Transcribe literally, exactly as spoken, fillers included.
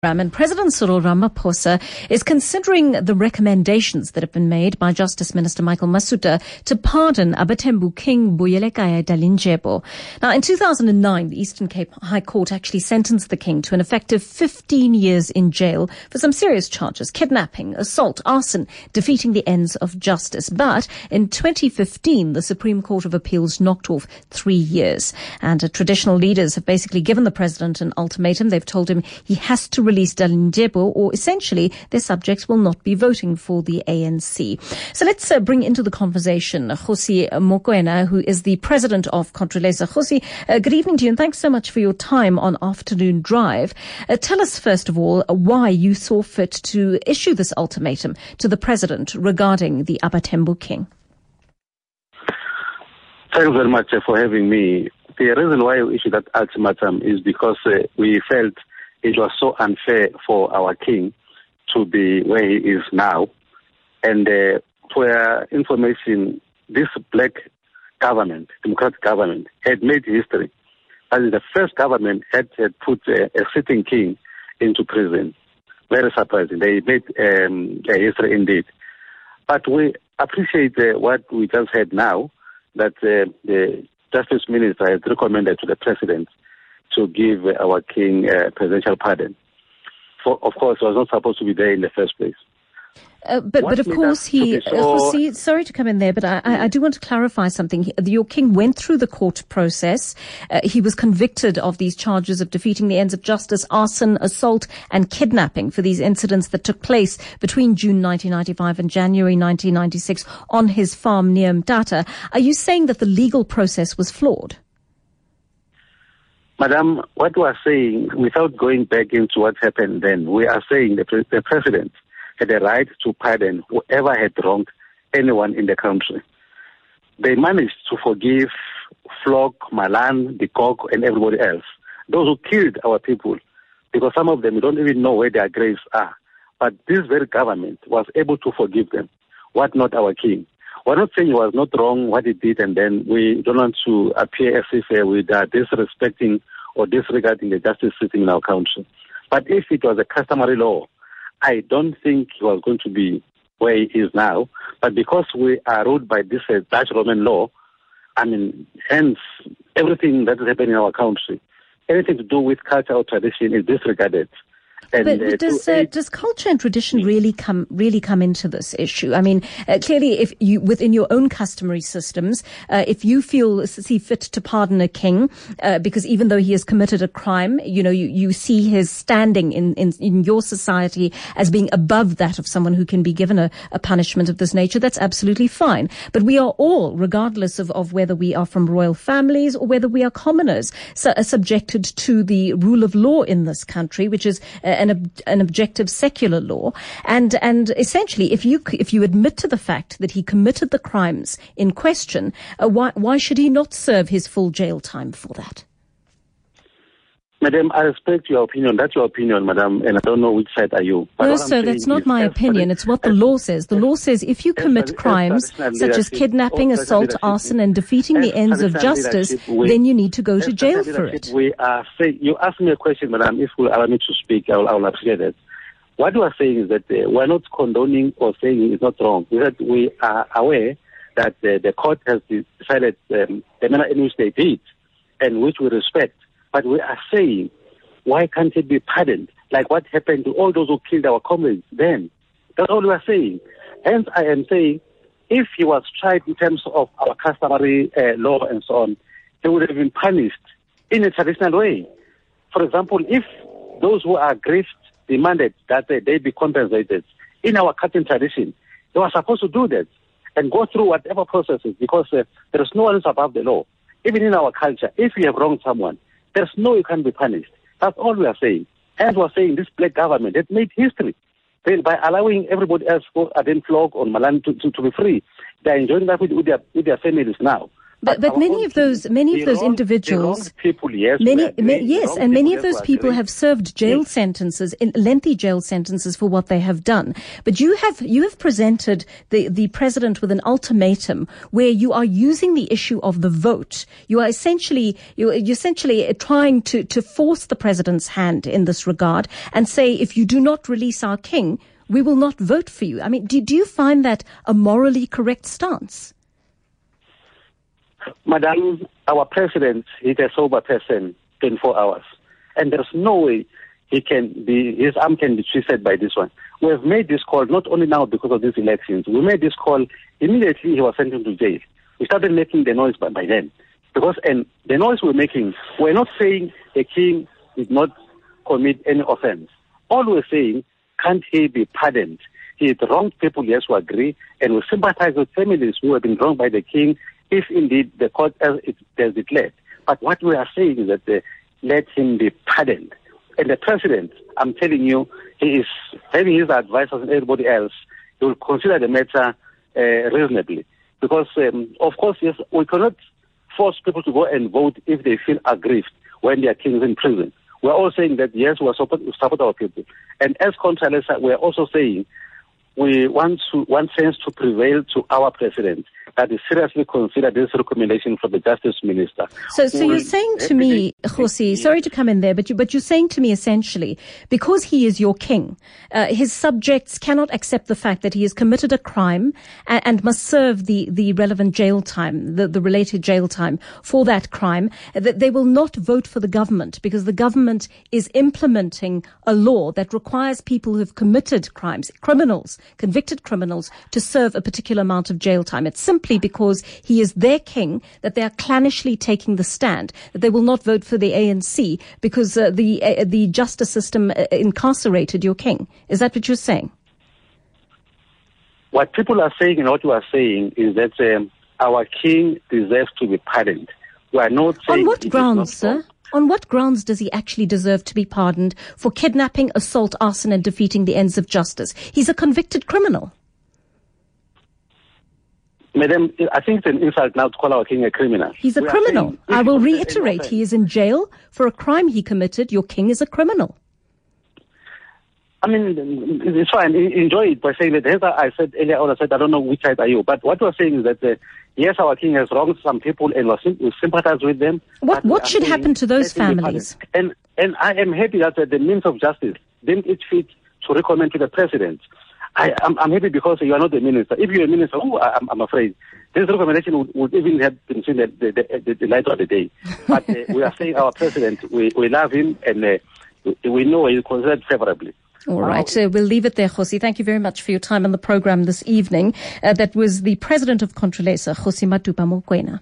And President Cyril Ramaphosa is considering the recommendations that have been made by Justice Minister Michael Masutha to pardon Abatembu King Buyelekaya Dalindyebo. Now, in two thousand nine, the Eastern Cape High Court actually sentenced the king to an effective fifteen years in jail for some serious charges: kidnapping, assault, arson, defeating the ends of justice. But in twenty fifteen, the Supreme Court of Appeals knocked off three years. And uh, traditional leaders have basically given the president an ultimatum. They've told him he has to release Dalindyebo, or essentially their subjects will not be voting for the A N C. So let's uh, bring into the conversation Kgosi Mokoena, who is the president of Controlesa. Kgosi, uh, good evening to you, and thanks so much for your time on Afternoon Drive. Uh, tell us, first of all, why you saw fit to issue this ultimatum to the president regarding the Abatembu King. Thank you very much uh, for having me. The reason why we issued that ultimatum is because uh, we felt it was so unfair for our king to be where he is now. And uh, for your information, this black government, democratic government, had made history. That is the first government had, had put a, a sitting king into prison. Very surprising. They made um, a history indeed. But we appreciate uh, what we just heard now, that uh, the Justice Minister has recommended to the President to give our king a presidential pardon. For, of course, he was not supposed to be there in the first place. Uh, but, but of course, he, so... uh, see, sorry to come in there, but I, I, I do want to clarify something. He, your king went through the court process. Uh, he was convicted of these charges of defeating the ends of justice, arson, assault, and kidnapping for these incidents that took place between June nineteen ninety-five and January nineteen ninety-six on his farm near Mthatha. Are you saying that the legal process was flawed? Madam, what we are saying, without going back into what happened then, we are saying the, pre- the president had a right to pardon whoever had wronged anyone in the country. They managed to forgive Flock, Malan, De Kock, and everybody else, those who killed our people, because some of them, we don't even know where their graves are. But this very government was able to forgive them. What not our king? We're not saying he was not wrong what he did, and then we don't want to appear as if uh, we are disrespecting or disregarding the justice system in our country. But if it was a customary law, I don't think he was going to be where he is now. But because we are ruled by this uh, Dutch Roman law, I mean, hence everything that is happening in our country, anything to do with culture or tradition is disregarded. And, but uh, does uh, does culture and tradition really come really come into this issue? I mean, uh, clearly, if you within your own customary systems, uh, if you feel see fit to pardon a king, uh, because even though he has committed a crime, you know, you, you see his standing in, in in your society as being above that of someone who can be given a, a punishment of this nature, that's absolutely fine. But we are all, regardless of, of whether we are from royal families or whether we are commoners, so, are subjected to the rule of law in this country, which is uh, An, ob- an objective secular law, and and essentially, if you if you admit to the fact that he committed the crimes in question, uh, why why should he not serve his full jail time for that? Madam, I respect your opinion. That's your opinion, Madam, and I don't know which side are you. But no, sir, that's not my opinion. It's what the law says. The law says if you commit crimes such as kidnapping, assault, arson, and defeating the ends of justice, then you need to go to jail for it. We are saying, you asked me a question, Madam. If you allow me to speak, I will, I will appreciate it. What we are saying is that uh, we are not condoning or saying it's not wrong. We, that we are aware that uh, the court has decided um, the manner in which they did, and which we respect. But we are saying, why can't it be pardoned? Like what happened to all those who killed our comrades then? That's all we are saying. Hence, I am saying, if he was tried in terms of our customary uh, law and so on, he would have been punished in a traditional way. For example, if those who are grieved demanded that uh, they be compensated, in our custom tradition, they were supposed to do that and go through whatever processes, because uh, there is no one else above the law. Even in our culture, if you have wronged someone, there's no you can be punished. That's all we are saying. And we're saying this black government has made history. Then by allowing everybody else, for Aden Flock or Malan, to, to, to be free, they're enjoying that with, with, their, with their families now. But, but many of those, many of those individuals, people, yes, many, ma- yes, and many of those people have served jail yes. sentences, in lengthy jail sentences for what they have done. But you have, you have presented the, the president with an ultimatum where you are using the issue of the vote. You are essentially, you, you're essentially trying to, to force the president's hand in this regard and say, if you do not release our king, we will not vote for you. I mean, do, do you find that a morally correct stance? Madam, our president is a sober person, twenty-four hours. And there's no way he can be, his arm can be twisted by this one. We have made this call not only now because of these elections. We made this call immediately he was sentenced to jail. We started making the noise by, by then. Because, and the noise we're making, we're not saying the king did not commit any offense. All we're saying, can't he be pardoned? He had wronged people, yes, we agree, and we sympathize with families who have been wronged by the king, if indeed the court has declared. But what we are saying is that uh, let him be pardoned. And the president, I'm telling you, he is having his advice as everybody else. He will consider the matter uh, reasonably. Because, um, of course, yes, we cannot force people to go and vote if they feel aggrieved when their king is in prison. We're all saying that, yes, we support, we support our people. And as contrary, we're also saying we want to want sense to prevail to our president that he seriously consider this recommendation from the Justice Minister. So, so you're saying to me, Kgosi, sorry to come in there, but you, but you're saying to me essentially, because he is your king, uh, his subjects cannot accept the fact that he has committed a crime and, and must serve the, the relevant jail time, the, the related jail time for that crime, that they will not vote for the government because the government is implementing a law that requires people who have committed crimes, criminals, convicted criminals, to serve a particular amount of jail time. It's simply because he is their king that they are clownnishly taking the stand, that they will not vote for the A N C because uh, the uh, the justice system uh, incarcerated your king. Is that what you're saying? What people are saying and what you are saying is that um, our king deserves to be pardoned. We are not saying... On what grounds, sir? On what grounds does he actually deserve to be pardoned for kidnapping, assault, arson, and defeating the ends of justice? He's a convicted criminal. Madam, I think it's an insult now to call our king a criminal. He's a we criminal. I will reiterate, he is in jail for a crime he committed. Your king is a criminal. I mean, it's fine. Enjoy it by saying that. As I said earlier on, I said, I don't know which side are you. But what we're saying is that, uh, yes, our king has wronged some people and we sympathize with them. What what should happen to those families? And and I am happy that uh, the means of justice didn't it fit to recommend to the president. I, I'm, I'm happy because you are not the minister. If you're a minister, oh, I'm, I'm afraid this recommendation would, would even have been seen the, the, the, the light of the day. But uh, we are saying our president, we, we love him and uh, we know he is considered favorably. All right. So we'll leave it there, Kgosi. Thank you very much for your time on the program this evening. Uh, that was the president of Controlesa, Kgosi Madupa Mokoena.